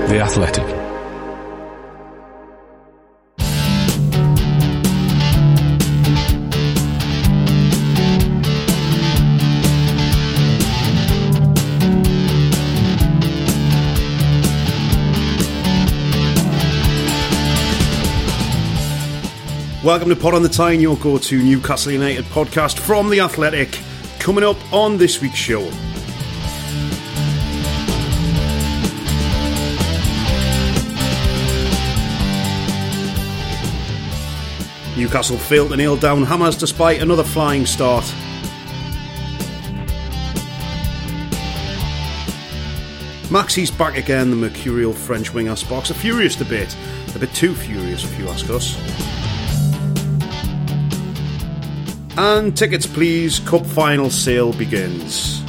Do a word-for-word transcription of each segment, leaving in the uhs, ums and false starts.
The Athletic. Welcome to Pod on the Tyne, your go-to Newcastle United podcast from The Athletic. Coming up on this week's show. Newcastle failed to nail down Hammers despite another flying start. Maxi's back again, the mercurial French winger sparks a furious debate. A bit too furious if you ask us. And tickets please, cup final sale begins.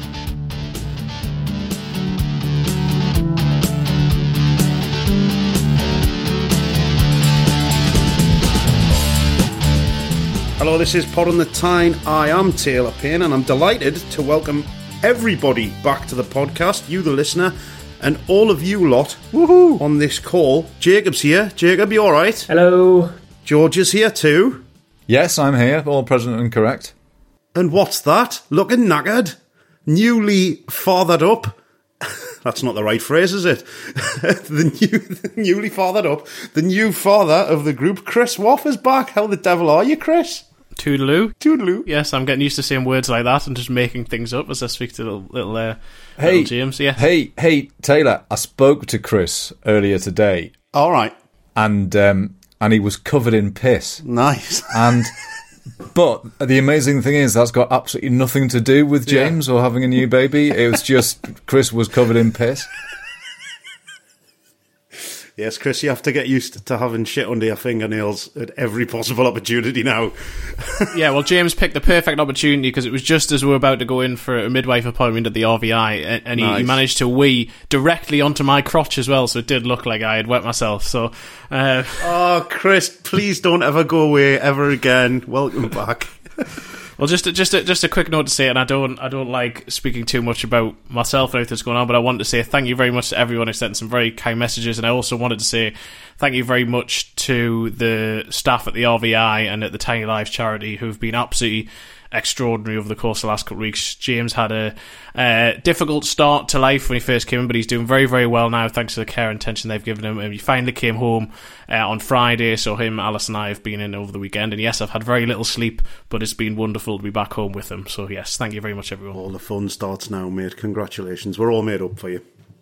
Hello, this is Pod on the Tyne. I am Taylor Payne and I'm delighted to welcome everybody back to the podcast, you the listener, and all of you lot woohoo, on this call. Jacob's here. Jacob, you alright? Hello. George is here too. Yes, I'm here, all present and correct. And what's that? Looking knackered? Newly fathered up? That's not the right phrase, is it? the, new, the newly fathered up. The new father of the group, Chris Waff, is back. How the devil are you, Chris? Toodaloo. Toodaloo. Yes, I'm getting used to saying words like that and just making things up as I speak to little, little, uh, hey, little James. Yeah. Hey, hey, Taylor, I spoke to Chris earlier today. All right. And... um And he was covered in piss. Nice. And, but the amazing thing is that's got absolutely nothing to do with James yeah. or having a new baby. It was just Chris was covered in piss. Yes, Chris, you have to get used to having shit under your fingernails at every possible opportunity now. Yeah, well, James picked the perfect opportunity because it was just as we were about to go in for a midwife appointment at the R V I, and he, nice. he managed to wee directly onto my crotch as well, so it did look like I had wet myself. So, uh, oh, Chris, please don't ever go away ever again. Welcome back. Well, just just a, just a quick note to say, and I don't I don't like speaking too much about myself and everything that's going on, but I wanted to say thank you very much to everyone who sent some very kind messages, and I also wanted to say thank you very much to the staff at the R V I and at the Tiny Lives charity who've been absolutely extraordinary over the course of the last couple of weeks. James had a uh, difficult start to life when he first came in, but he's doing very, very well now thanks to the care and attention they've given him. And he finally came home uh, on Friday, so him, Alice and I have been in over the weekend. And yes, I've had very little sleep, but it's been wonderful to be back home with him. So yes, thank you very much, everyone. All the fun starts now, mate. Congratulations. We're all made up for you.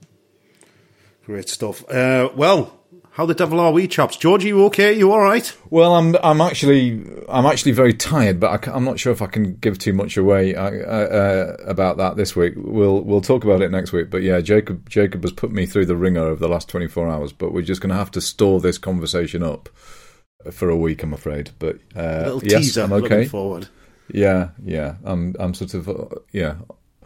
Great stuff. Uh, well... How the devil are we, chaps? George, are you okay? You all right? Well, I'm. I'm actually. I'm actually very tired, but I, I'm not sure if I can give too much away uh, uh, about that this week. We'll We'll talk about it next week. But yeah, Jacob. Jacob has put me through the ringer over the last twenty-four hours. But we're just going to have to store this conversation up for a week, I'm afraid. But uh, a little yes, teaser. I'm okay. Looking forward. Yeah, yeah. I'm. I'm sort of. Uh, yeah.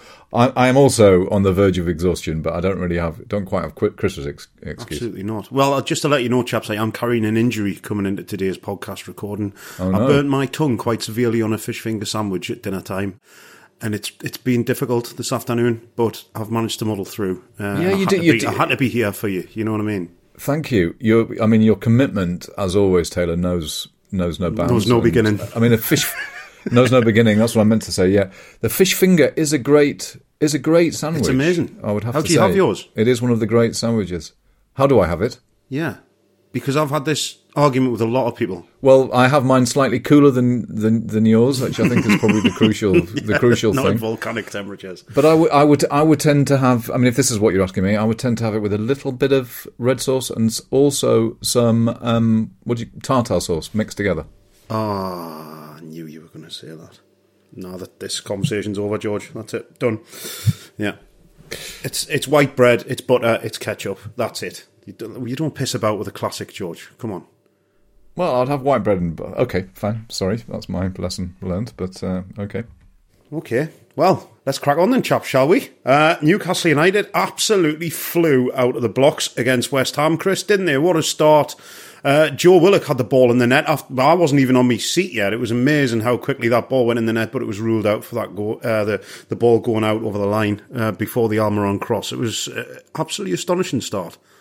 I, I am also on the verge of exhaustion, but I don't really have, don't quite have Chris's ex- excuse. Absolutely not. Well, just to let you know, chaps, I am carrying an injury coming into today's podcast recording. Oh, no. I burnt my tongue quite severely on a fish finger sandwich at dinner time, and it's it's been difficult this afternoon, but I've managed to muddle through. Uh, yeah, you I did. Be, You did. I had to be here for you. You know what I mean? Thank you. Your, I mean, your commitment, as always, Taylor, knows knows no bounds. Knows no and, beginning. I mean, a fish knows no beginning. That's what I meant to say. Yeah, the fish finger is a great. Is a great sandwich. It's amazing. I would have How to do you say. have yours? It is one of the great sandwiches. How do I have it? Yeah, because I've had this argument with a lot of people. Well, I have mine slightly cooler than than, than yours, which I think is probably the crucial yeah, the crucial not thing. Not at volcanic temperatures. But I would I would I would tend to have. I mean, if this is what you're asking me, I would tend to have it with a little bit of red sauce and also some um, what do you, tartar sauce mixed together. Ah, oh, I knew you were going to say that. Now that this conversation's over, George, that's it, done. Yeah, it's it's white bread, it's butter, it's ketchup. That's it. You don't, you don't piss about with a classic, George. Come on. Well, I'd have white bread and butter. Okay, fine. Sorry, that's my lesson learned. But uh, okay. Okay. Well, let's crack on then, chaps, shall we? Uh, Newcastle United absolutely flew out of the blocks against West Ham, Chris, didn't they? What a start. Uh, Joe Willock had the ball in the net. I wasn't even on my seat yet. It was amazing how quickly that ball went in the net, but it was ruled out for that go, uh, the, the ball going out over the line uh, before the Almiron cross. It was uh, absolutely astonishing start.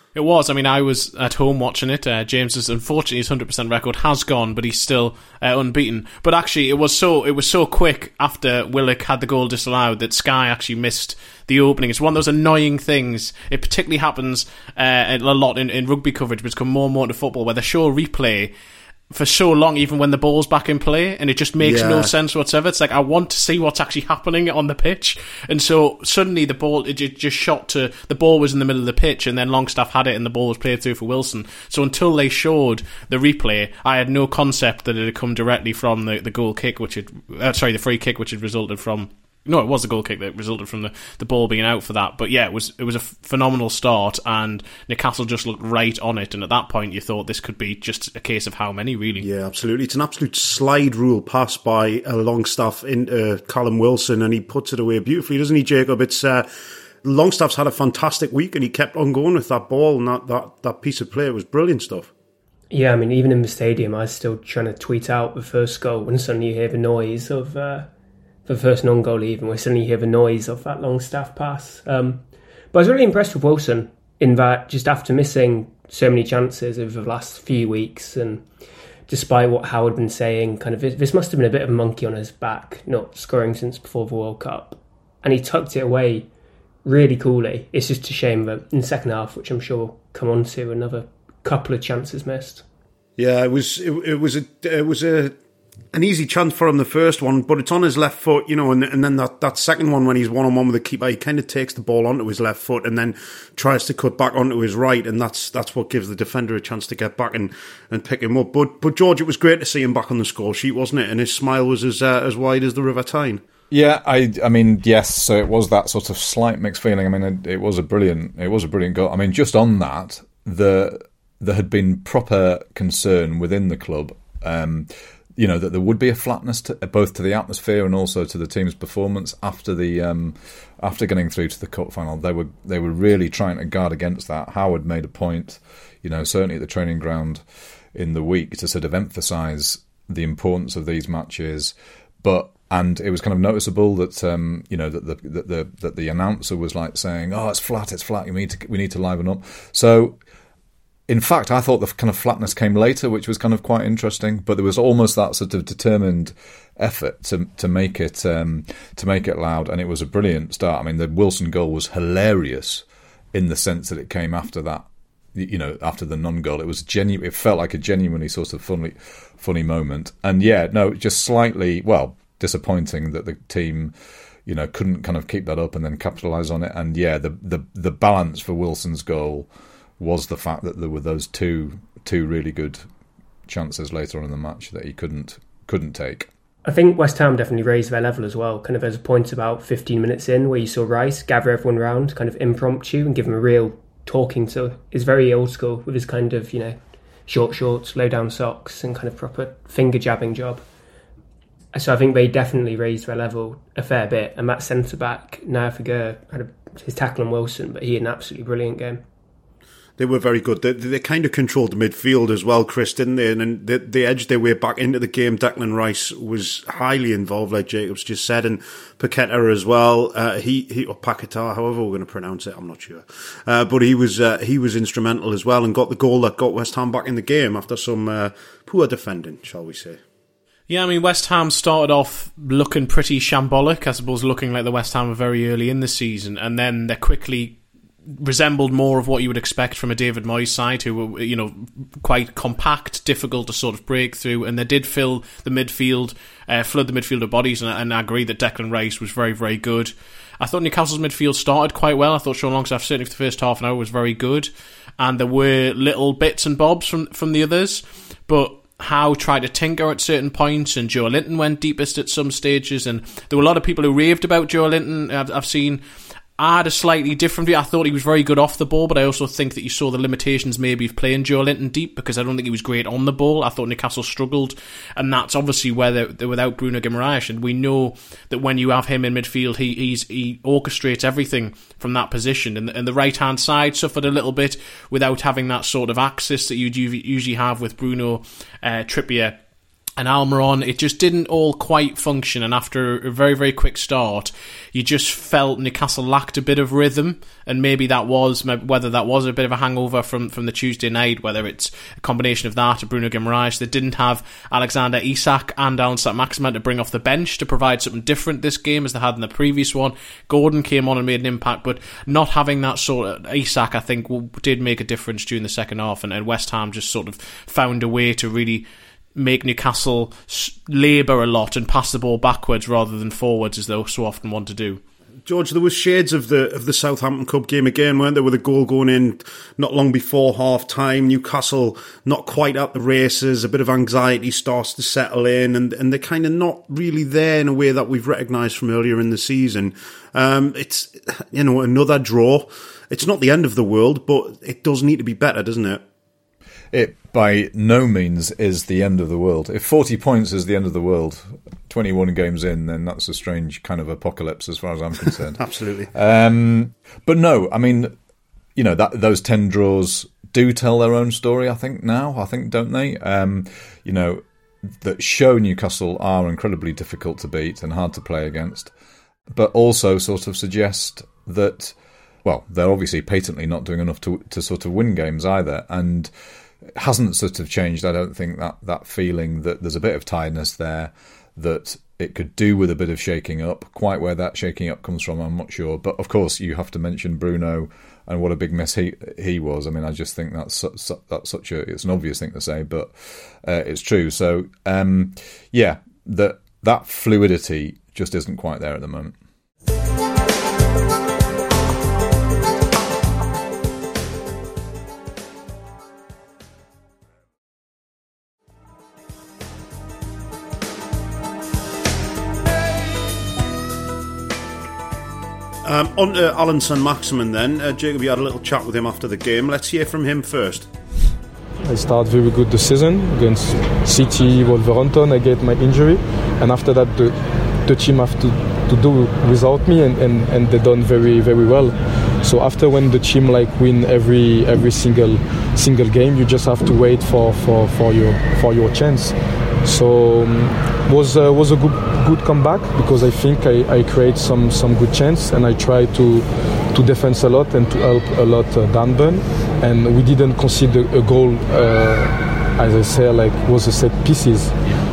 It was. I mean, I was at home watching it. Uh, James's, unfortunately, his one hundred percent record has gone, but he's still uh, unbeaten. But actually, it was so it was so quick after Willock had the goal disallowed that Sky actually missed the opening. It's one of those annoying things. It particularly happens uh, a lot in, in rugby coverage, but it's come more and more into football, where they show a replay for so long, even when the ball's back in play, and it just makes yeah. no sense whatsoever. It's like, I want to see what's actually happening on the pitch, and so suddenly the ball, it just shot to, the ball was in the middle of the pitch, and then Longstaff had it, and the ball was played through for Wilson. So until they showed the replay, I had no concept that it had come directly from the, the goal kick, which had, uh, sorry, the free kick, which had resulted from, no, it was the goal kick that resulted from the, the ball being out for that. But yeah, it was it was a f- phenomenal start, and Newcastle just looked right on it. And at that point, you thought this could be just a case of how many, really. Yeah, absolutely. It's an absolute slide rule pass by uh, Longstaff into uh, Callum Wilson, and he puts it away beautifully, doesn't he, Jacob? It's uh, Longstaff's had a fantastic week, and he kept on going with that ball, and that, that, that piece of play. It was brilliant stuff. Yeah, I mean, even in the stadium, I was still trying to tweet out the first goal when suddenly you hear the noise of... Uh, the first non-goal even, where suddenly you hear the noise of that Longstaff pass. Um, but I was really impressed with Wilson in that just after missing so many chances over the last few weeks, and despite what Howard had been saying, kind of this must have been a bit of a monkey on his back, not scoring since before the World Cup. And he tucked it away really coolly. It's just a shame that in the second half, which I'm sure we'll come on to, another couple of chances missed. Yeah, it was it, it was a it was a an easy chance for him, the first one, but it's on his left foot, you know, and, and then that, that second one when he's one-on-one with the keeper, he kind of takes the ball onto his left foot and then tries to cut back onto his right, and that's that's what gives the defender a chance to get back and, and pick him up. But but George, it was great to see him back on the score sheet, wasn't it? And his smile was as uh, as wide as the River Tyne. Yeah, I I mean, yes, so it was that sort of slight mixed feeling. I mean, it, it was a brilliant it was a brilliant goal. I mean, just on that, the there had been proper concern within the club, um, you know, that there would be a flatness to, both to the atmosphere and also to the team's performance after the um, after getting through to the cup final. They were they were really trying to guard against that. Howard made a point, you know, certainly at the training ground in the week, to sort of emphasise the importance of these matches, but. And it was kind of noticeable that um, you know that the that the that the announcer was like saying, "Oh, it's flat, it's flat. We need to we need to liven up." So, in fact, I thought the kind of flatness came later, which was kind of quite interesting. But there was almost that sort of determined effort to to make it um, to make it loud, and it was a brilliant start. I mean, the Wilson goal was hilarious in the sense that it came after that. You know, after the non-goal, it was genuine. It felt like a genuinely sort of funny funny moment. And yeah, no, just slightly well. disappointing that the team, you know, couldn't kind of keep that up and then capitalise on it. And yeah, the, the the balance for Wilson's goal was the fact that there were those two two really good chances later on in the match that he couldn't couldn't take. I think West Ham definitely raised their level as well. Kind of there's a point about fifteen minutes in where you saw Rice gather everyone round, kind of impromptu, and give him a real talking to. Is very old school with his kind of, you know, short shorts, low down socks, and kind of proper finger jabbing job. So I think they definitely raised their level a fair bit. And that centre-back, Nayafigur, had a, his tackle on Wilson, but he had an absolutely brilliant game. They were very good. They, they kind of controlled the midfield as well, Chris, didn't they? And then they, they edged their way back into the game. Declan Rice was highly involved, like Jacobs just said, and Paqueta as well. Uh, he, he or Paqueta, however we're going to pronounce it, I'm not sure. Uh, but he was uh, he was instrumental as well and got the goal that got West Ham back in the game after some uh, poor defending, shall we say. Yeah, I mean, West Ham started off looking pretty shambolic, I suppose, looking like the West Ham were very early in the season, and then they quickly resembled more of what you would expect from a David Moyes side, who were, you know, quite compact, difficult to sort of break through, and they did fill the midfield, uh, flood the midfield of bodies, and, and I agree that Declan Rice was very, very good. I thought Newcastle's midfield started quite well. I thought Sean Longstaff, certainly for the first half an hour, was very good, and there were little bits and bobs from, from the others, but Howe tried to tinker at certain points, and Joe Linton went deepest at some stages, and there were a lot of people who raved about Joe Linton. I've, I've seen I had a slightly different view. I thought he was very good off the ball, but I also think that you saw the limitations maybe of playing Joe Linton deep, because I don't think he was great on the ball. I thought Newcastle struggled, and that's obviously where they're, they're without Bruno Guimaraes, and we know that when you have him in midfield, he he's, he orchestrates everything from that position, and, and the right-hand side suffered a little bit without having that sort of axis that you usually have with Bruno, uh, Trippier and Almiron, it just didn't all quite function. And after a very, very quick start, you just felt Newcastle lacked a bit of rhythm. And maybe that was, whether that was a bit of a hangover from, from the Tuesday night, whether it's a combination of that or Bruno Guimaraes. They didn't have Alexander Isak and Allan Saint-Maximin to bring off the bench to provide something different this game as they had in the previous one. Gordon came on and made an impact, but not having that sort of Isak, I think, did make a difference during the second half. And, and West Ham just sort of found a way to really make Newcastle labour a lot and pass the ball backwards rather than forwards as they so often want to do. George, there was shades of the of the Southampton Cup game again, weren't there, with a goal going in not long before half time. Newcastle not quite at the races, a bit of anxiety starts to settle in, and, and they're kind of not really there in a way that we've recognised from earlier in the season. Um, it's, you know, another draw. It's not the end of the world, but it does need to be better, doesn't it? It by no means is the end of the world. If forty points is the end of the world, twenty-one games in, then that's a strange kind of apocalypse as far as I'm concerned. Absolutely. Um, but no, I mean, you know, that those ten draws do tell their own story, I think, now. I think, don't they? Um, you know, that show Newcastle are incredibly difficult to beat and hard to play against, but also sort of suggest that, well, they're obviously patently not doing enough to to sort of win games either. And it hasn't sort of changed, I don't think, that, that feeling that there's a bit of tiredness there, that it could do with a bit of shaking up. Quite where that shaking up comes from, I'm not sure. But of course, you have to mention Bruno and what a big mess he he was. I mean, I just think that's su- su- that's such a it's an obvious thing to say, but uh, it's true. So um, yeah, that that fluidity just isn't quite there at the moment. Um, on to Allan Saint-Maximin then. Uh, Jacob, you had a little chat with him after the game. Let's hear from him first. I start very good the season against City, Wolverhampton. I get my injury, and after that the the team have to, to do without me, and, and, and they done very very well. So after when the team like win every every single single game, you just have to wait for, for, for your for your chance. So um, was uh, was a good good comeback because I think I, I create some, some good chance, and I try to to defend a lot and to help a lot uh, Danburn, and we didn't concede a goal. Uh, as I say, like was a set pieces.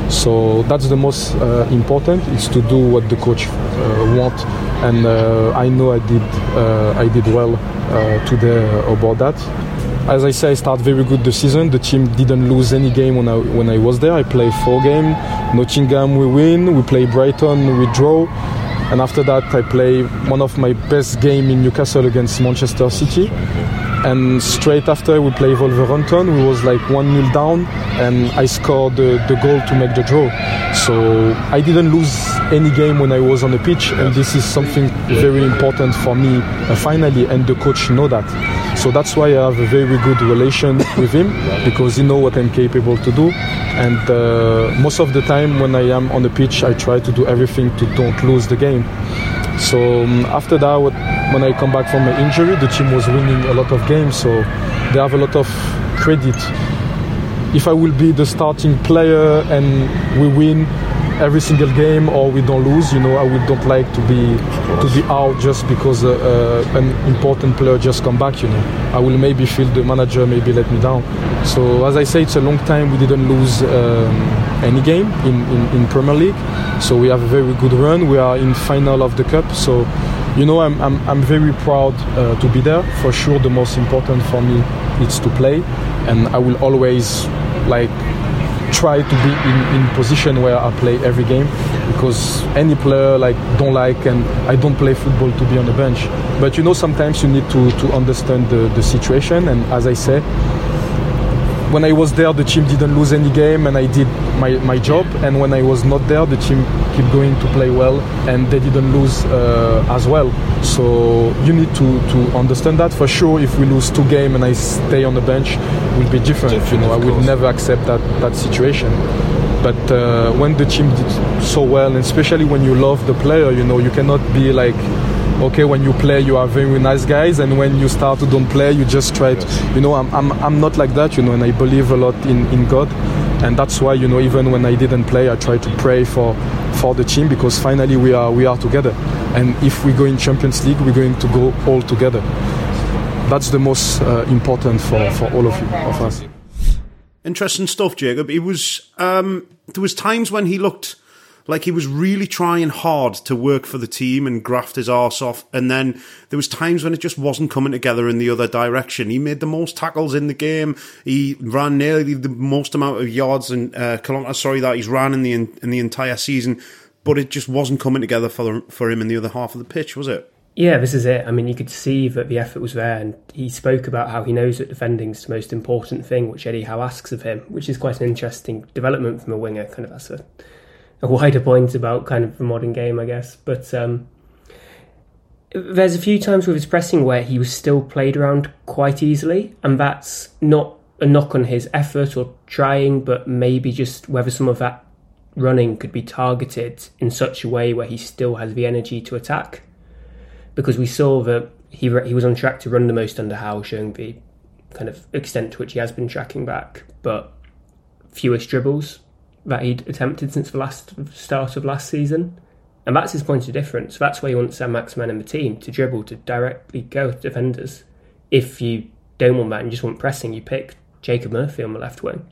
So that's the most uh, important. Is to do what the coach uh, want, and uh, I know I did uh, I did well uh, today about that. As I say, I start very good the season. The team didn't lose any game when I when I was there. I played four games. Nottingham we win. We play Brighton, we draw. And after that, I play one of my best game in Newcastle against Manchester City. And straight after, we play Wolverhampton. We was like one nil down, and I scored the, the goal to make the draw. So I didn't lose any game when I was on the pitch, and this is something very important for me uh, finally, and the coach know that. So that's why I have a very good relation with him, because he know what I'm capable to do. And uh, most of the time when I am on the pitch, I try to do everything to don't lose the game. So um, after that, when I come back from my injury, the team was winning a lot of games, so they have a lot of credit. If I will be the starting player and we win every single game or we don't lose, you know, I would don't like to be to be out just because uh, uh, an important player just come back, you know. I will maybe feel the manager maybe let me down. So as I say, it's a long time we didn't lose um, any game in, in, in Premier League. So we have a very good run. We are in final of the cup. So, you know, I'm I'm, I'm very proud uh, to be there. For sure, the most important for me is to play, and I will always like try to be in, in position where I play every game, because any player like don't like, and I don't play football to be on the bench. But you know, sometimes you need to, to understand the, the situation, and as I say, when I was there, the team didn't lose any game, and I did my, my job. And when I was not there, the team kept going to play well, and they didn't lose uh, as well. So you need to, to understand that. For sure, if we lose two games and I stay on the bench, it will be different. different you know, I would never accept that, that situation. But uh, when the team did so well, and especially when you love the player, you know, you cannot be like, okay, when you play, you are very nice guys, and when you start to don't play, you just try to, you know, I'm I'm I'm not like that, you know, and I believe a lot in, in God. and that's why, you know, even when I didn't play, I tried to pray for for the team, because finally we are we are together, and if we go in Champions League, we're going to go all together. That's the most uh, important for, for all of you, of us. Interesting stuff, Jacob. He was um, there was times when he looked like he was really trying hard to work for the team and graft his arse off, and then there was times when it just wasn't coming together in the other direction. He made the most tackles in the game. He ran nearly the most amount of yards and uh, kilometers, sorry, that he's ran in the in the entire season, but it just wasn't coming together for the, for him in the other half of the pitch, was it? Yeah, this is it. I mean, you could see that the effort was there, and he spoke about how he knows that defending is the most important thing, which Eddie Howe asks of him, which is quite an interesting development from a winger. Kind of that's a, a wider point about kind of the modern game, I guess. But um, there's a few times with his pressing where he was still played around quite easily, and that's not a knock on his effort or trying, but maybe just whether some of that running could be targeted in such a way where he still has the energy to attack. Because we saw that he he was on track to run the most under Howe, showing the kind of extent to which he has been tracking back, but fewest dribbles that he'd attempted since the last start of last season. And that's his point of difference. That's why you want Saint-Maximin in the team, to dribble, to directly go with defenders. If you don't want that and you just want pressing, you pick Jacob Murphy on the left wing.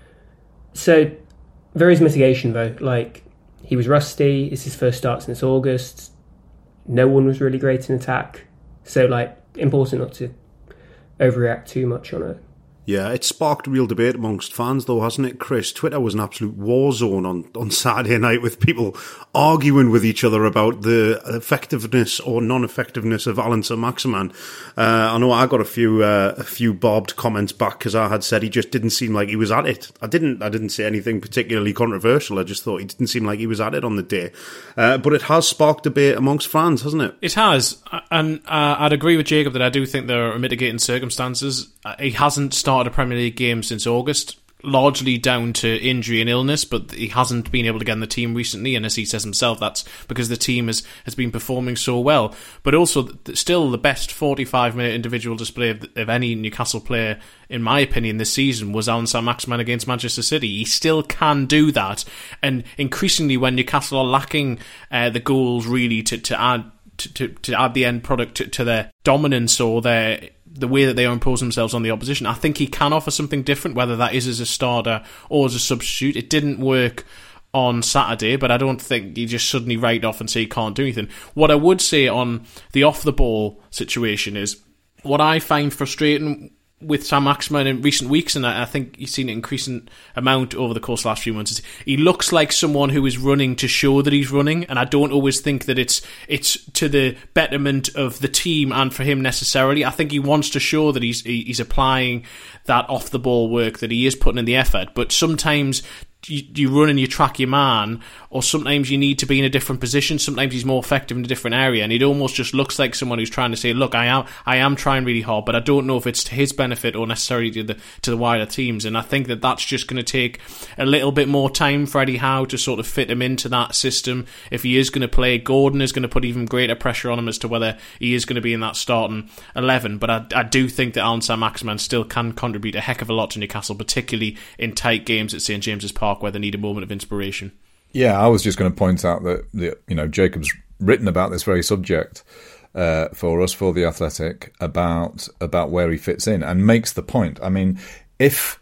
So there is mitigation though. Like, he was rusty, it's his first start since August. No one was really great in attack. So, like, important not to overreact too much on it. Yeah, it sparked real debate amongst fans, though, hasn't it, Chris? Twitter was an absolute war zone on, on Saturday night, with people arguing with each other about the effectiveness or non-effectiveness of Allan Saint-Maximin. Uh, I know I got a few uh, a few barbed comments back because I had said he just didn't seem like he was at it. I didn't I didn't say anything particularly controversial. I just thought he didn't seem like he was at it on the day. Uh, but it has sparked debate amongst fans, hasn't it? It has, and uh, I'd agree with Jacob that I do think there are mitigating circumstances. Uh, he hasn't started a Premier League game since August, largely down to injury and illness, but he hasn't been able to get in the team recently, and as he says himself, that's because the team has, has been performing so well. But also, still the best forty-five minute individual display of, of any Newcastle player, in my opinion, this season was Allan Saint-Maximin against Manchester City. He still can do that, and increasingly when Newcastle are lacking uh, the goals really to, to add to, to, to add the end product to, to their dominance or their the way that they impose themselves on the opposition, I think he can offer something different, whether that is as a starter or as a substitute. It didn't work on Saturday, but I don't think you just suddenly write off and say he can't do anything. What I would say on the off-the-ball situation is, what I find frustrating with Saint-Maximin in recent weeks, and I think you've seen an increasing amount over the course of the last few months, is he looks like someone who is running to show that he's running, and I don't always think that it's it's to the betterment of the team and for him necessarily. I think he wants to show that he's he's applying that off-the-ball work, that he is putting in the effort, but sometimes You, you run and you track your man, or sometimes you need to be in a different position. Sometimes he's more effective in a different area, and it almost just looks like someone who's trying to say, look, I am I am trying really hard, but I don't know if it's to his benefit or necessarily to the to the wider teams. And I think that that's just going to take a little bit more time for Eddie Howe to sort of fit him into that system. If he is going to play, Gordon is going to put even greater pressure on him as to whether he is going to be in that starting eleven. But I, I do think that Allan Saint-Maximin still can contribute a heck of a lot to Newcastle, particularly in tight games at St James's Park, where they need a moment of inspiration. Yeah, I was just going to point out that the, you know Jacob's written about this very subject uh, for us, for The Athletic, about about where he fits in, and makes the point. I mean, if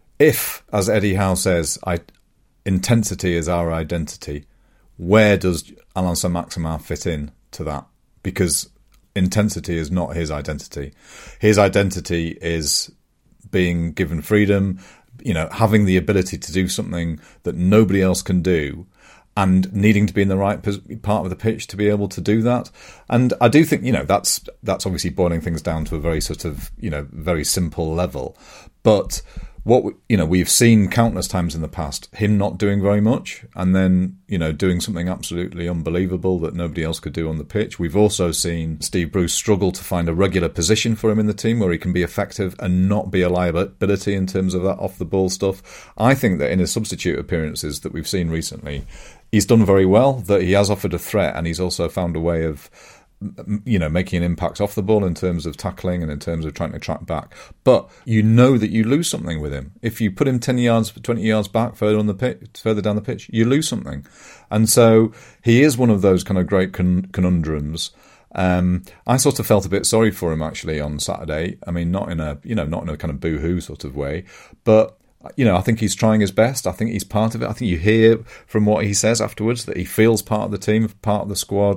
if as Eddie Howe says, I, intensity is our identity, where does Allan Saint-Maximin fit in to that? Because intensity is not his identity. His identity is being given freedom, you know, having the ability to do something that nobody else can do, and needing to be in the right part of the pitch to be able to do that. And I do think, you know, that's that's obviously boiling things down to a very sort of, you know, very simple level. But what, you know, we've seen countless times in the past him not doing very much, and then, you know, doing something absolutely unbelievable that nobody else could do on the pitch. We've also seen Steve Bruce struggle to find a regular position for him in the team where he can be effective and not be a liability in terms of that off-the-ball stuff. I think that in his substitute appearances that we've seen recently, he's done very well, that he has offered a threat, and he's also found a way of you know, making an impact off the ball in terms of tackling and in terms of trying to track back. But you know that you lose something with him. If you put him ten yards, twenty yards back further on the pitch, further down the pitch, you lose something. And so he is one of those kind of great con- conundrums. Um, I sort of felt a bit sorry for him actually on Saturday. I mean, not in a, you know, not in a kind of boo-hoo sort of way, but you know, I think he's trying his best. I think he's part of it. I think you hear from what he says afterwards that he feels part of the team, part of the squad.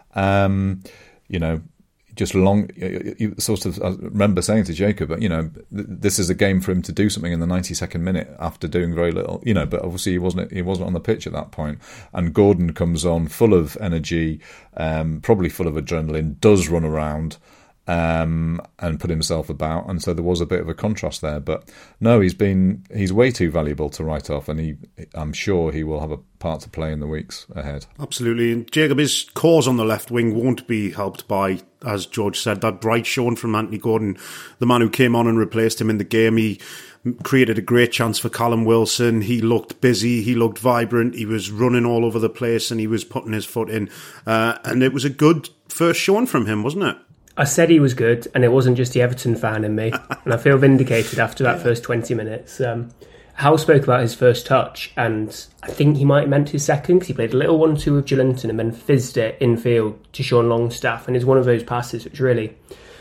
Um, you know, just long, you sort of, I remember saying to Jacob, you know, this is a game for him to do something in the ninety-second minute after doing very little, you know, but obviously he wasn't, he wasn't on the pitch at that point. And Gordon comes on full of energy, um, probably full of adrenaline, does run around, um, and put himself about. And so there was a bit of a contrast there. But no, he's been, he's way too valuable to write off. And he, I'm sure he will have a part to play in the weeks ahead. Absolutely. And Jacob, his cause on the left wing won't be helped by, as George said, that bright showing from Anthony Gordon, the man who came on and replaced him in the game. He created a great chance for Callum Wilson. He looked busy, he looked vibrant, he was running all over the place and he was putting his foot in. Uh, and it was a good first showing from him, wasn't it? I said he was good, and it wasn't just the Everton fan in me. And I feel vindicated after that yeah. first twenty minutes. Um, Hal spoke about his first touch, and I think he might have meant his second, because he played a little one two with Joelinton and then fizzed it infield to Sean Longstaff, and it's one of those passes which really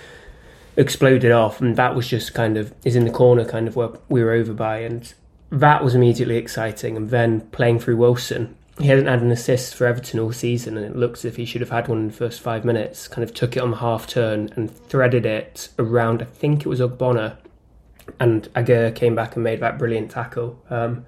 exploded off, and that was just kind of, is in the corner kind of where we were over by, and that was immediately exciting. And then playing through Wilson, he hadn't had an assist for Everton all season, and it looks as if he should have had one in the first five minutes. Kind of took it on the half turn and threaded it around, I think it was Ogbonna, and Aguirre came back and made that brilliant tackle. Um,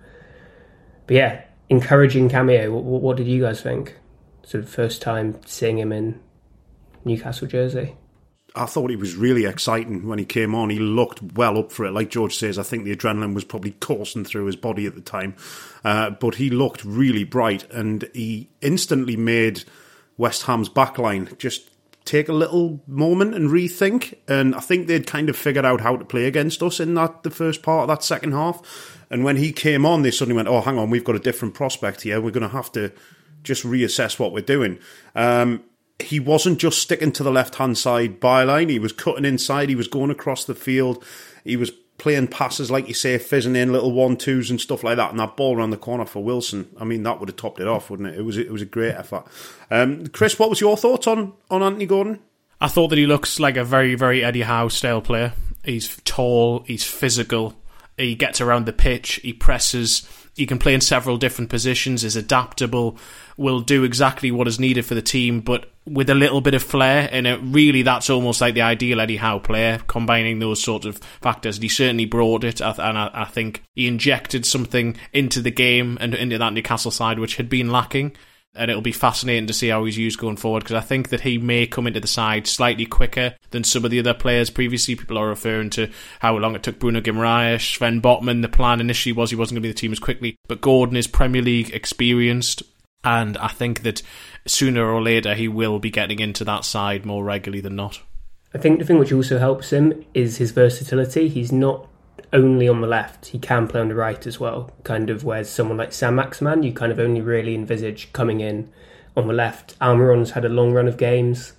but yeah, encouraging cameo. What, what did you guys think? Sort of first time seeing him in Newcastle jersey. I thought he was really exciting when he came on. He looked well up for it. Like George says, I think the adrenaline was probably coursing through his body at the time. Uh, but he looked really bright, and he instantly made West Ham's backline just take a little moment and rethink. And I think they'd kind of figured out how to play against us in that the first part of that second half. And when he came on, they suddenly went, oh, hang on, we've got a different prospect here. We're going to have to just reassess what we're doing. Um, He wasn't just sticking to the left-hand side byline. He was cutting inside. He was going across the field. He was playing passes, like you say, fizzing in little one-twos and stuff like that. And that ball around the corner for Wilson, I mean, that would have topped it off, wouldn't it? It was it was a great effort. Um, Chris, what was your thoughts on, on Anthony Gordon? I thought that he looks like a very, very Eddie Howe style player. He's tall, he's physical, he gets around the pitch, he presses, he can play in several different positions, is adaptable, will do exactly what is needed for the team, but with a little bit of flair. And it really, that's almost like the ideal Eddie Howe player, combining those sort of factors. And he certainly brought it, and I, I think he injected something into the game and into that Newcastle side which had been lacking. And it'll be fascinating to see how he's used going forward, because I think that he may come into the side slightly quicker than some of the other players previously. People are referring to how long it took Bruno Guimaraes, Sven Botman. The plan initially was he wasn't going to be the team as quickly, but Gordon is Premier League experienced, and I think that sooner or later he will be getting into that side more regularly than not. I think the thing which also helps him is his versatility. He's not only on the left, he can play on the right as well, kind of, whereas someone like Sam Maximan you kind of only really envisage coming in on the left. Almiron's had a long run of games,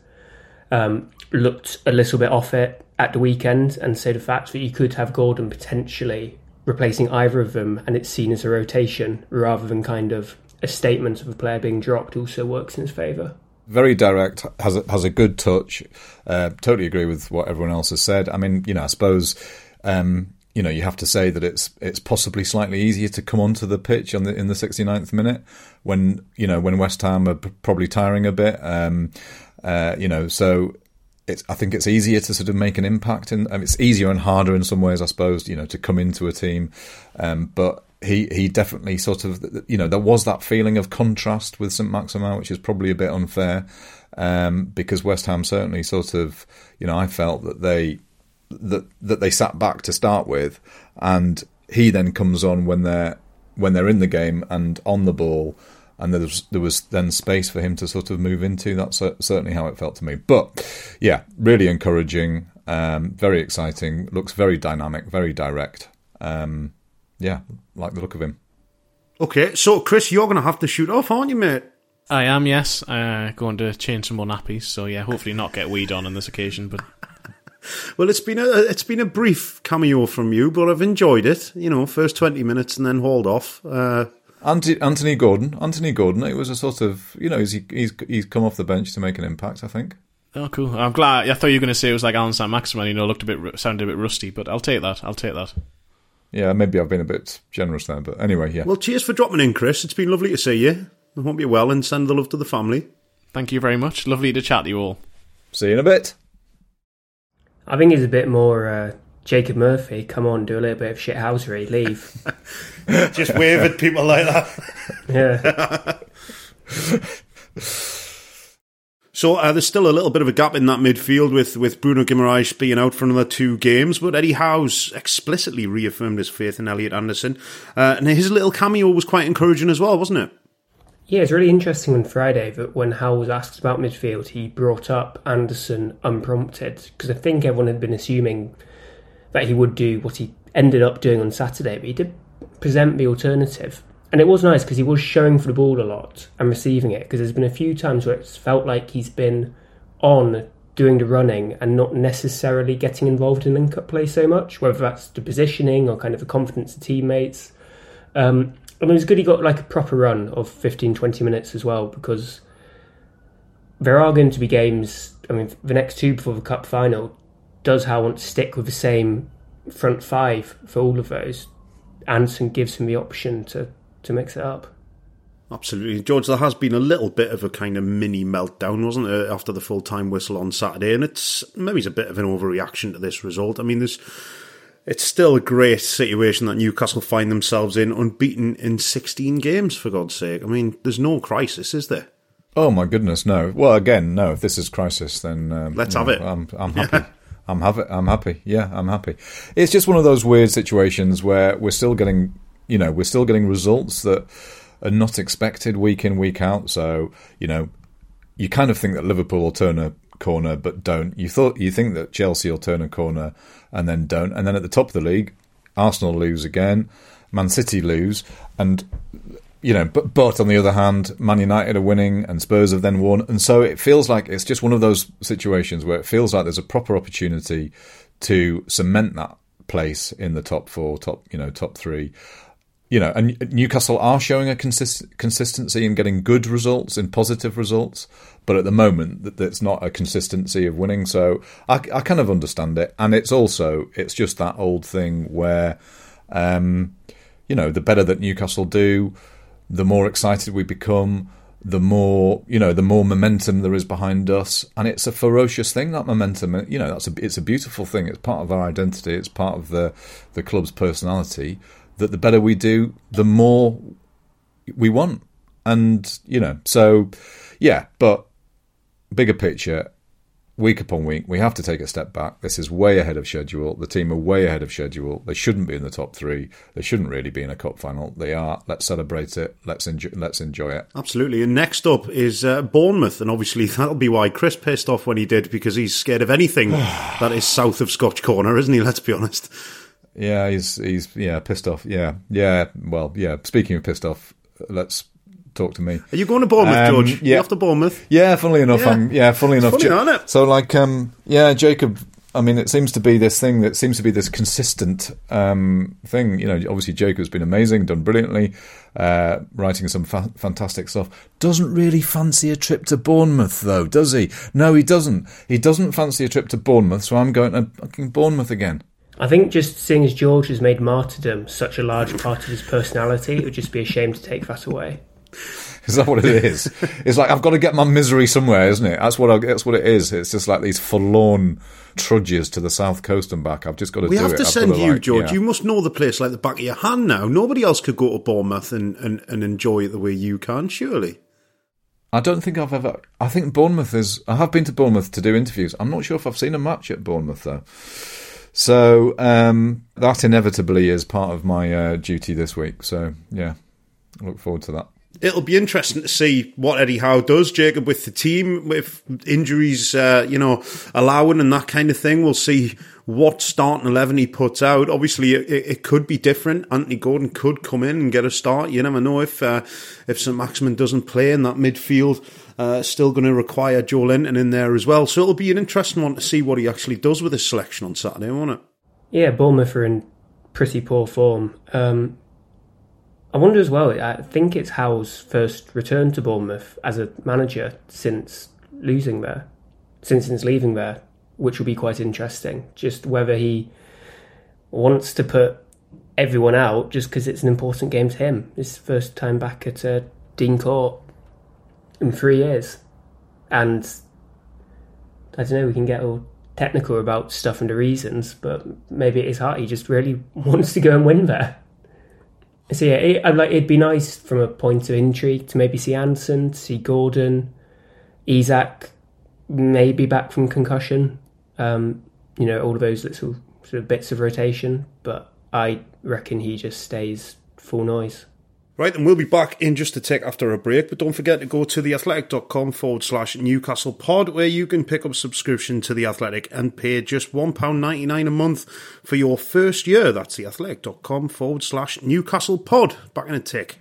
um, looked a little bit off it at the weekend, and so the fact that you could have Gordon potentially replacing either of them and it's seen as a rotation rather than kind of a statement of a player being dropped also works in his favour. Very direct, has a, has a good touch. Uh, totally agree with what everyone else has said. I mean, you know, I suppose um, you know, you have to say that it's it's possibly slightly easier to come onto the pitch on the in the sixty-ninth minute when, you know, when West Ham are p- probably tiring a bit. Um, uh, you know, so it's I think it's easier to sort of make an impact, and I mean, it's easier and harder in some ways, I suppose, you know, to come into a team. Um, but he he definitely sort of, you know, there was that feeling of contrast with Saint Maximin, which is probably a bit unfair, um, because West Ham certainly sort of, you know, I felt that they. that that they sat back to start with, and he then comes on when they're when they're in the game and on the ball, and there was there was then space for him to sort of move into. That's certainly how it felt to me. But yeah, really encouraging, um, very exciting, looks very dynamic, very direct. Um, yeah, like the look of him. Okay, so Chris, you're going to have to shoot off, aren't you, mate? I am, yes. Uh, going to change some more nappies, so yeah, hopefully not get weed on on this occasion. But well, it's been a it's been a brief cameo from you, but I've enjoyed it. You know, first twenty minutes and then hauled off. Uh, Anthony, Anthony Gordon, Anthony Gordon. It was a sort of, you know, he's he's he's come off the bench to make an impact, I think. Oh, cool. I'm glad. I thought you were going to say it was like Alan Saint-Maximin, you know, looked a bit, sounded a bit rusty, but I'll take that. I'll take that. Yeah, maybe I've been a bit generous there, but anyway, yeah. Well, cheers for dropping in, Chris. It's been lovely to see you. I hope you're well and send the love to the family. Thank you very much. Lovely to chat to you all. See you in a bit. I think he's a bit more uh, Jacob Murphy. Come on, do a little bit of shithousery, leave. Just wave at people like that. Yeah. So uh, there's still a little bit of a gap in that midfield with, with Bruno Guimaraes being out for another two games, but Eddie Howe's explicitly reaffirmed his faith in Elliot Anderson, uh, and his little cameo was quite encouraging as well, wasn't it? Yeah, it's really interesting on Friday that when Howe was asked about midfield, he brought up Anderson unprompted, because I think everyone had been assuming that he would do what he ended up doing on Saturday, but he did present the alternative. And it was nice because he was showing for the ball a lot and receiving it, because there's been a few times where it's felt like he's been on doing the running and not necessarily getting involved in link-up play so much, whether that's the positioning or kind of the confidence of teammates. Um, and it was good he got like a proper run of fifteen, twenty minutes as well, because there are going to be games, I mean, the next two before the Cup final, does Howe want to stick with the same front five for all of those? Anderson gives him the option to to mix it up. Absolutely. George, there has been a little bit of a kind of mini meltdown, wasn't it, after the full-time whistle on Saturday, and it's maybe it's a bit of an overreaction to this result. I mean, there's it's still a great situation that Newcastle find themselves in, unbeaten in sixteen games, for God's sake. I mean, there's no crisis, is there? Oh my goodness, no. Well, again, no, if this is crisis, then um, let's have know, it. I'm, I'm happy. Yeah. I'm happy. I'm happy. Yeah, I'm happy. It's just one of those weird situations where we're still getting You know, we're still getting results that are not expected week in, week out. So, you know, you kind of think that Liverpool will turn a corner, but don't. You thought you think that Chelsea will turn a corner and then don't. And then at the top of the league, Arsenal lose again, Man City lose, and you know, but but on the other hand, Man United are winning and Spurs have then won, and so it feels like it's just one of those situations where it feels like there's a proper opportunity to cement that place in the top four, top you know, top three. You know, and Newcastle are showing a consist- consistency in getting good results, in positive results, but at the moment, that's not a consistency of winning. So I, I kind of understand it, and it's also it's just that old thing where, um, you know, the better that Newcastle do, the more excited we become, the more you know, the more momentum there is behind us, and it's a ferocious thing. That momentum, you know, that's a it's a beautiful thing. It's part of our identity. It's part of the the club's personality. That the better we do, the more we want. And, you know, so, yeah, but bigger picture, week upon week, we have to take a step back. This is way ahead of schedule. The team are way ahead of schedule. They shouldn't be in the top three. They shouldn't really be in a cup final. They are. Let's celebrate it. Let's enjoy, let's enjoy it. Absolutely. And next up is uh, Bournemouth. And obviously that'll be why Chris pissed off when he did, because he's scared of anything that is south of Scotch Corner, isn't he? Let's be honest. Yeah, he's he's yeah pissed off. Yeah, yeah. Well, yeah. Speaking of pissed off, let's talk to me. Are you going to Bournemouth, um, George? Yeah, you after Bournemouth. Yeah, funnily enough, yeah. I'm. Yeah, funnily it's enough. Funny, isn't it? So, like, um, yeah, Jacob. I mean, it seems to be this thing that seems to be this consistent um, thing. You know, obviously Jacob's been amazing, done brilliantly, uh, writing some fa- fantastic stuff. Doesn't really fancy a trip to Bournemouth, though, does he? No, he doesn't. He doesn't fancy a trip to Bournemouth, so I'm going to fucking Bournemouth again. I think just seeing as George has made martyrdom such a large part of his personality, it would just be a shame to take that away. Is that what it is? It's like, I've got to get my misery somewhere, isn't it? That's what I, that's what it is. It's just like these forlorn trudges to the south coast and back. I've just got to we do it. We have to I've send to you, like, George. yeah. You must know the place like the back of your hand now. Nobody else could go to Bournemouth and, and, and enjoy it the way you can, surely. I don't think I've ever... I think Bournemouth is... I have been to Bournemouth to do interviews. I'm not sure if I've seen a match at Bournemouth, though. So um, that inevitably is part of my uh, duty this week. So, yeah, I look forward to that. It'll be interesting to see what Eddie Howe does, Jacob, with the team, with injuries, uh, you know, allowing and that kind of thing. We'll see what starting eleven he puts out. Obviously, it, it could be different. Anthony Gordon could come in and get a start. You never know if uh, if Saint Maximin doesn't play in that midfield. Uh, still going to require Joe Linton in there as well. So it'll be an interesting one to see what he actually does with his selection on Saturday, won't it? Yeah, Bournemouth are in pretty poor form. Um, I wonder as well, I think it's Howe's first return to Bournemouth as a manager since losing there, since since leaving there, which will be quite interesting. Just whether he wants to put everyone out just because it's an important game to him. His first time back at uh, Dean Court in three years. And I don't know, we can get all technical about stuff and the reasons, but maybe at his heart he just really wants to go and win there. So yeah, it, I'd like, it'd be nice from a point of intrigue to maybe see Anderson, to see Gordon, Isak maybe back from concussion. Um, you know, all of those little sort of bits of rotation, but I reckon he just stays full noise. Right, and we'll be back in just a tick after a break, but don't forget to go to theathletic.com forward slash Newcastle pod, where you can pick up a subscription to The Athletic and pay just one pound ninety-nine a month for your first year. That's theathletic.com forward slash Newcastle pod. Back in a tick.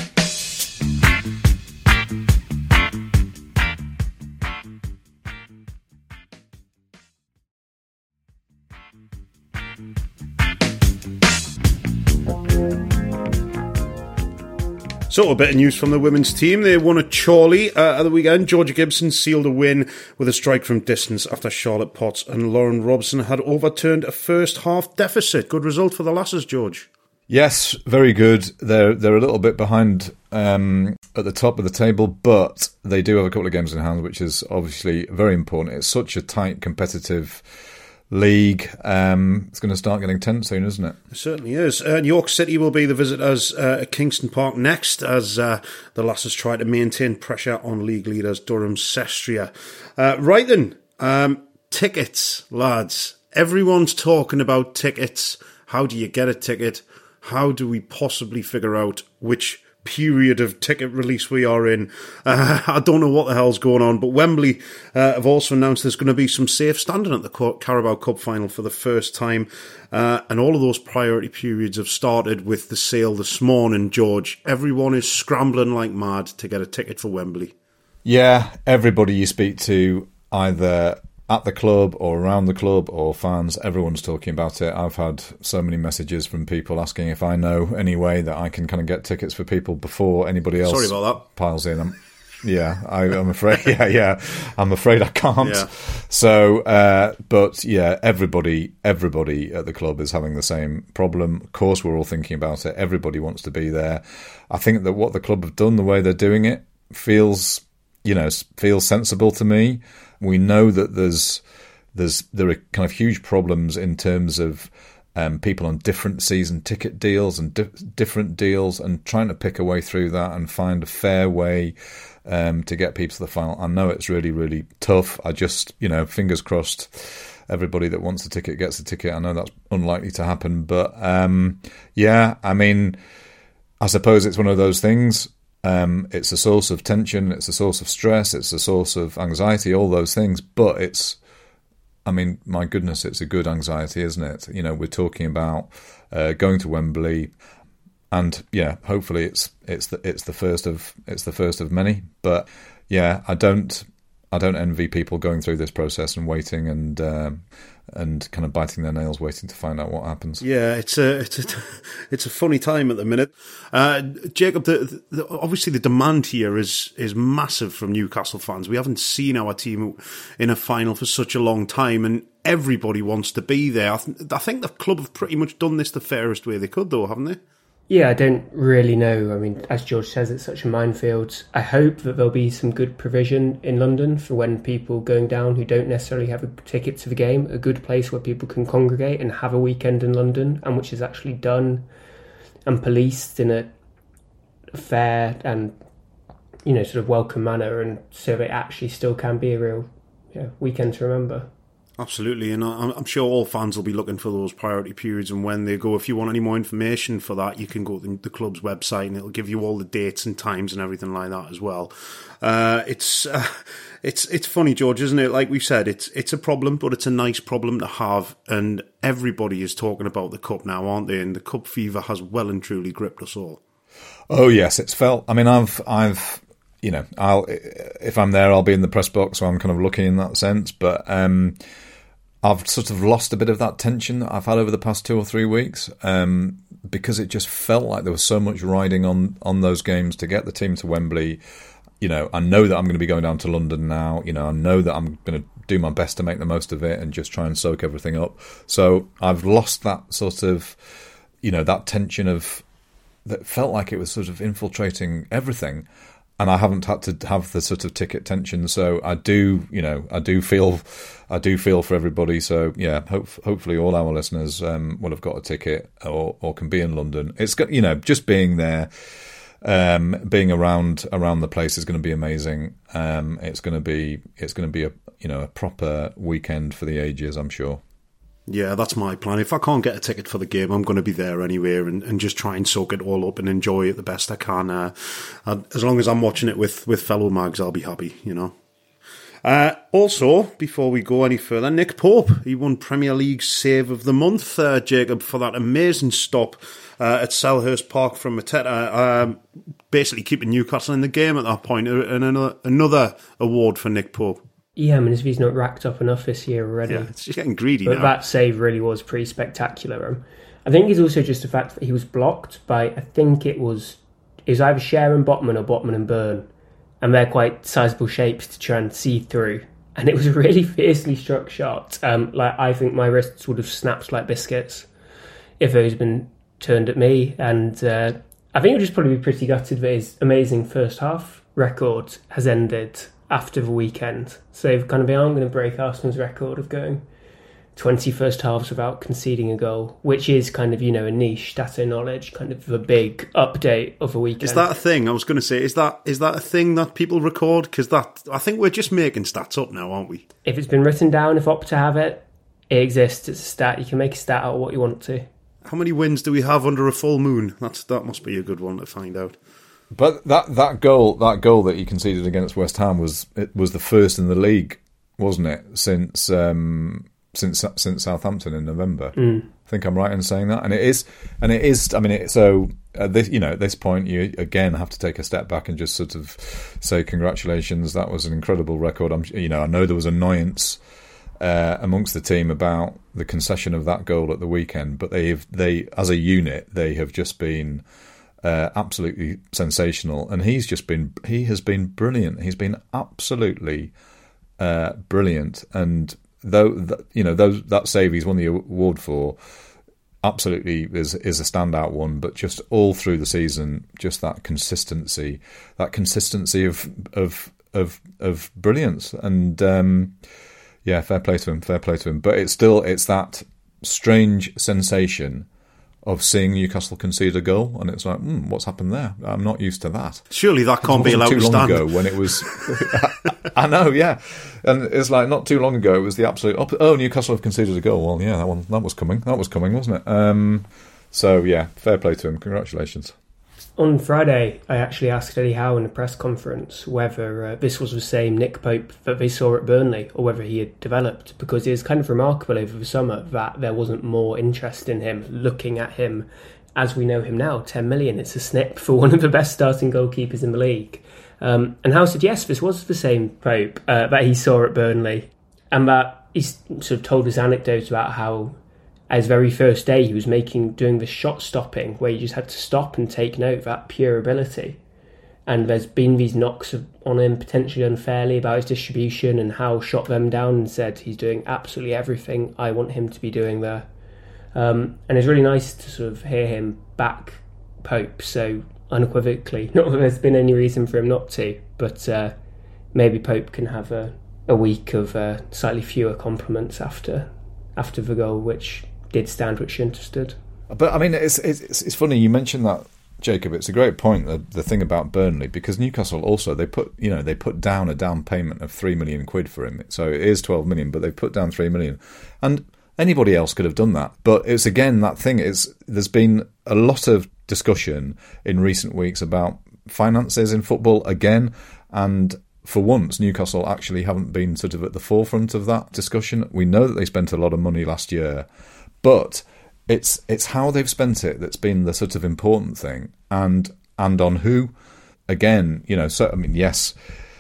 So a bit of news from the women's team. They won at Chorley uh, at the weekend. Georgia Gibson sealed a win with a strike from distance after Charlotte Potts and Lauren Robson had overturned a first half deficit. Good result for the lasses, George. Yes, very good. They're they're a little bit behind um, at the top of the table, but they do have a couple of games in hand, which is obviously very important. It's such a tight, competitive league. Um, it's going to start getting tense soon, isn't it? It certainly is. Uh, York City will be the visitors uh, at Kingston Park next, as uh, the lasses try to maintain pressure on league leaders Durham Sestria. Uh, right then, um, tickets, lads. Everyone's talking about tickets. How do you get a ticket? How do we possibly figure out which period of ticket release we are in? Uh, I don't know what the hell's going on, but Wembley uh, have also announced there's going to be some safe standing at the Carabao Cup final for the first time, uh, and all of those priority periods have started with the sale this morning, George. Everyone is scrambling like mad to get a ticket for Wembley. Yeah, everybody you speak to, either at the club or around the club or fans, everyone's talking about it. I've had so many messages from people asking if I know any way that I can kind of get tickets for people before anybody else Sorry about that. piles in. I'm, yeah, I, I'm afraid. Yeah, yeah, I'm afraid I can't. Yeah. So, uh, but yeah, everybody, everybody at the club is having the same problem. Of course, we're all thinking about it. Everybody wants to be there. I think that what the club have done, the way they're doing it, feels, you know, feels sensible to me. We know that there's there's there are kind of huge problems in terms of um, people on different season ticket deals and di- different deals, and trying to pick a way through that and find a fair way um, to get people to the final. I know it's really, really tough. I just, you know, fingers crossed, everybody that wants a ticket gets a ticket. I know that's unlikely to happen, but um, yeah, I mean, I suppose it's one of those things. Um, it's a source of tension, it's a source of stress, it's a source of anxiety, all those things. But it's, I mean, my goodness, it's a good anxiety, isn't it? You know, we're talking about uh, going to Wembley, and yeah, hopefully it's it's the it's the first of it's the first of many. But yeah, I don't I don't envy people going through this process and waiting and um, and kind of biting their nails, waiting to find out what happens. Yeah, it's a it's a it's a funny time at the minute. Uh, Jacob, the, the, obviously the demand here is is massive from Newcastle fans. We haven't seen our team in a final for such a long time, and everybody wants to be there. I, th- I think the club have pretty much done this the fairest way they could, though, haven't they? Yeah, I don't really know. I mean, as George says, it's such a minefield. I hope that there'll be some good provision in London for when people going down who don't necessarily have a ticket to the game, a good place where people can congregate and have a weekend in London, and which is actually done and policed in a fair and, you know, sort of welcome manner, and so it actually still can be a real, you know, weekend to remember. Absolutely, and I'm I'm sure all fans will be looking for those priority periods and when they go. If you want any more information for that, you can go to the club's website and it'll give you all the dates and times and everything like that as well. Uh, it's uh, it's it's funny, George, isn't it? Like we said, it's it's a problem, but it's a nice problem to have, and everybody is talking about the cup now, aren't they? And the cup fever has well and truly gripped us all. Oh yes, it's felt. I mean, I've I've. You know, I'll if I'm there, I'll be in the press box, so I'm kind of lucky in that sense. But um, I've sort of lost a bit of that tension that I've had over the past two or three weeks um, because it just felt like there was so much riding on, on those games to get the team to Wembley. You know, I know that I'm going to be going down to London now. You know, I know that I'm going to do my best to make the most of it and just try and soak everything up. So I've lost that sort of, you know, that tension of that felt like it was sort of infiltrating everything. And I haven't had to have the sort of ticket tension, so I do, you know, I do feel, I do feel for everybody. So yeah, hope, hopefully all our listeners um, will have got a ticket or, or can be in London. It's got, you know, just being there, um, being around around the place is going to be amazing. Um, it's going to be, it's going to be a, you know, a proper weekend for the ages, I'm sure. Yeah, that's my plan. If I can't get a ticket for the game, I'm going to be there anyway and, and just try and soak it all up and enjoy it the best I can. Uh, as long as I'm watching it with, with fellow mags, I'll be happy, you know. Uh, also, before we go any further, Nick Pope, he won Premier League Save of the Month, uh, Jacob, for that amazing stop uh, at Selhurst Park from Mateta, um, basically keeping Newcastle in the game at that point. And another, another award for Nick Pope. Yeah, I mean, he's not racked up enough this year already. Yeah, it's just getting greedy but now. That save really was pretty spectacular. Um, I think it's also just the fact that he was blocked by, I think it was, it was either Sharon Botman or Botman and Byrne. And they're quite sizable shapes to try and see through. And it was a really fiercely struck shot. Um, like I think my wrists would have snapped like biscuits if those had been turned at me. And uh, I think it would just probably be pretty gutted that his amazing first half record has ended after the weekend. So they've kind of been, I'm going to break Arsenal's record of going twenty first halves without conceding a goal, which is kind of, you know, a niche data knowledge, kind of a big update of a weekend. Is that a thing? I was going to say, is that is that a thing that people record? Because that, I think we're just making stats up now, aren't we? If it's been written down, if Opta have it, it exists. It's a stat. You can make a stat out of what you want to. How many wins do we have under a full moon? That's That must be a good one to find out. But that, that goal that goal that he conceded against West Ham was it was the first in the league, wasn't it? Since um, since since Southampton in November. Mm. I think I'm right in saying that, and it is, and it is. I mean, it, so at this, you know, at this point, you again have to take a step back and just sort of say congratulations. That was an incredible record. I'm, you know, I know there was annoyance uh, amongst the team about the concession of that goal at the weekend, but they've they as a unit they have just been. Uh, absolutely sensational, and he's just been he has been brilliant. He's been absolutely uh, brilliant, and though th- you know those that save he's won the award for absolutely is is a standout one. But just all through the season, just that consistency, that consistency of of of of brilliance, and um, yeah, fair play to him, fair play to him. But it's still it's that strange sensation of seeing Newcastle concede a goal, and it's like, hmm, what's happened there? I'm not used to that. Surely that can't be allowed too to long stand. ago when it was. I know, yeah, and it's like not too long ago it was the absolute opposite. Oh, Newcastle have conceded a goal. Well, yeah, that one that was coming. That was coming, wasn't it? Um, so yeah, fair play to him. Congratulations. On Friday, I actually asked Eddie Howe in a press conference whether uh, this was the same Nick Pope that they saw at Burnley or whether he had developed, because it was kind of remarkable over the summer that there wasn't more interest in him, looking at him as we know him now. ten million, it's a snip for one of the best starting goalkeepers in the league. Um, and Howe said, yes, this was the same Pope uh, that he saw at Burnley, and that he sort of told this anecdote about how his very first day he was making doing the shot stopping where you just had to stop and take note of that pure ability. And there's been these knocks on him potentially unfairly about his distribution, and Howe shot them down and said he's doing absolutely everything I want him to be doing there. Um, and it's really nice to sort of hear him back Pope so unequivocally. Not that there's been any reason for him not to, but uh, maybe Pope can have a, a week of uh, slightly fewer compliments after after the goal, which did stand, which shouldn't have stood. But I mean, it's it's it's funny you mentioned that Jacob, it's a great point, the, the thing about Burnley, because Newcastle also, they put, you know, they put down a down payment of three million quid for him. So it is twelve million, but they put down three million. And anybody else could have done that. But it's, again, that thing is, there's been a lot of discussion in recent weeks about finances in football again, and for once, Newcastle actually haven't been sort of at the forefront of that discussion. We know that they spent a lot of money last year, but it's it's how they've spent it that's been the sort of important thing, and and on who. Again, you know, so I mean, yes,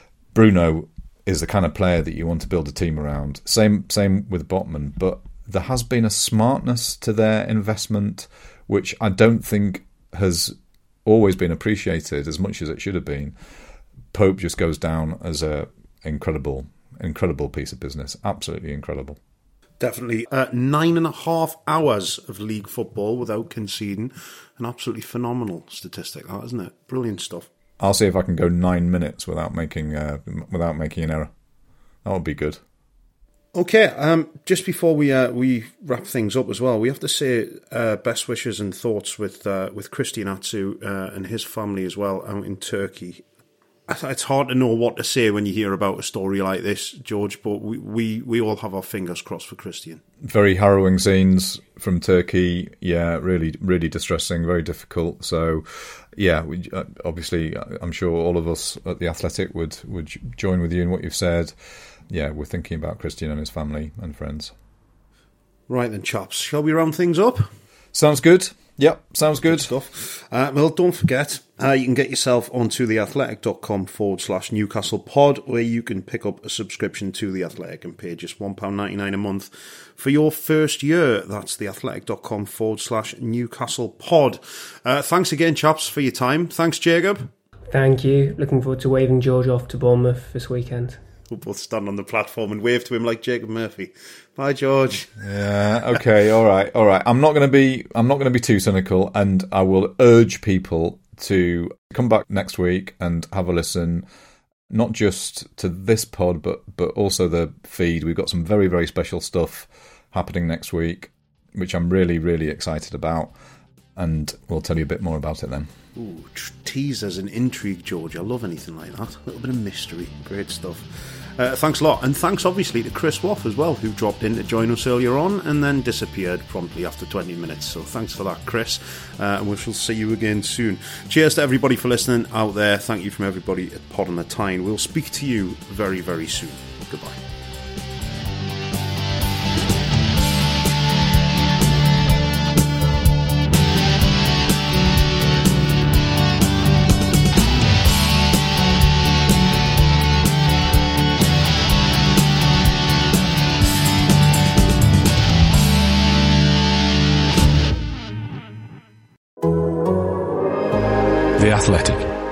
Bruno is the kind of player that you want to build a team around. Same same with Botman, but there has been a smartness to their investment, which I don't think has always been appreciated as much as it should have been. Pope just goes down as a incredible, incredible piece of business. Absolutely incredible. Definitely. Uh, nine and a half hours of league football without conceding. An absolutely phenomenal statistic, that, isn't it? Brilliant stuff. I'll see if I can go nine minutes without making uh, without making an error. That would be good. Okay, um, just before we uh, we wrap things up as well, we have to say uh, best wishes and thoughts with uh, with Christian Atsu uh, and his family as well out in Turkey. It's hard to know what to say when you hear about a story like this, George, but we, we, we all have our fingers crossed for Christian. Very harrowing scenes from Turkey. Yeah, really, really distressing, very difficult. So, yeah, we, uh, obviously, I'm sure all of us at The Athletic would, would join with you in what you've said. Yeah, we're thinking about Christian and his family and friends. Right then, chaps, shall we round things up? Sounds good. Yep, sounds good. Good stuff. Uh, well, don't forget, uh, you can get yourself onto theathletic.com forward slash Newcastle pod, where you can pick up a subscription to The Athletic and pay just one pound ninety-nine a month for your first year. That's theathletic.com forward slash Newcastle pod. Uh, thanks again, chaps, for your time. Thanks, Jacob. Thank you. Looking forward to waving George off to Bournemouth this weekend. We'll both stand on the platform and wave to him like Jacob Murphy. Bye, George. Yeah. Okay. All right. All right. I'm not going to be. I'm not going to be too cynical, and I will urge people to come back next week and have a listen, not just to this pod, but but also the feed. We've got some very very special stuff happening next week, which I'm really really excited about, and we'll tell you a bit more about it then. Ooh, teasers and intrigue, George. I love anything like that. A little bit of mystery. Great stuff. Uh, thanks a lot. And thanks, obviously, to Chris Waugh as well, who dropped in to join us earlier on and then disappeared promptly after twenty minutes. So thanks for that, Chris. Uh, and we shall see you again soon. Cheers to everybody for listening out there. Thank you from everybody at Pod on the Tyne. We'll speak to you very, very soon. Goodbye. The Athletic.